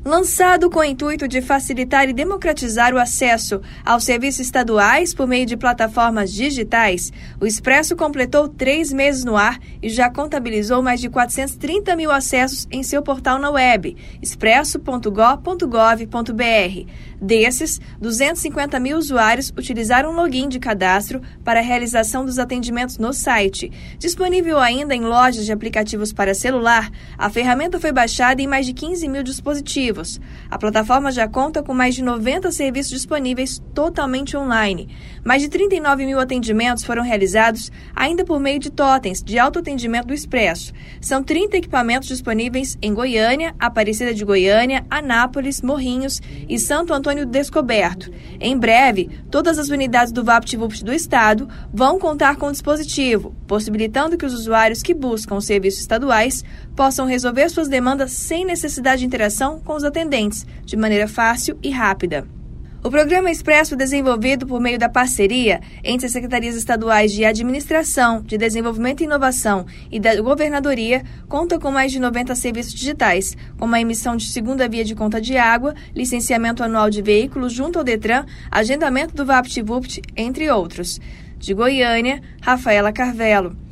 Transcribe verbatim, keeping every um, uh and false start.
Lançado com o intuito de facilitar e democratizar o acesso aos serviços estaduais por meio de plataformas digitais, o Expresso completou três meses no ar e já contabilizou mais de quatrocentos e trinta mil acessos em seu portal na web, expresso ponto gov ponto gov ponto br. Desses, duzentos e cinquenta mil usuários utilizaram o login de cadastro para a realização dos atendimentos no site. Disponível ainda em lojas de aplicativos para celular, a ferramenta foi baixada em mais de quinze mil dispositivos. A plataforma já conta com mais de noventa serviços disponíveis totalmente online. Mais de trinta e nove mil atendimentos foram realizados ainda por meio de totens de autoatendimento do Expresso. São trinta equipamentos disponíveis em Goiânia, Aparecida de Goiânia, Anápolis, Morrinhos e Santo Antônio Descoberto. Em breve, todas as unidades do VaptVupt do estado vão contar com o dispositivo, possibilitando que os usuários que buscam os serviços estaduais possam resolver suas demandas sem necessidade de interação com os atendentes, de maneira fácil e rápida. O programa Expresso, desenvolvido por meio da parceria entre as Secretarias Estaduais de Administração, de Desenvolvimento e Inovação e da Governadoria, conta com mais de noventa serviços digitais, como a emissão de segunda via de conta de água, licenciamento anual de veículos junto ao Detran, agendamento do VaptVupt, entre outros. De Goiânia, Rafaela Carvelo.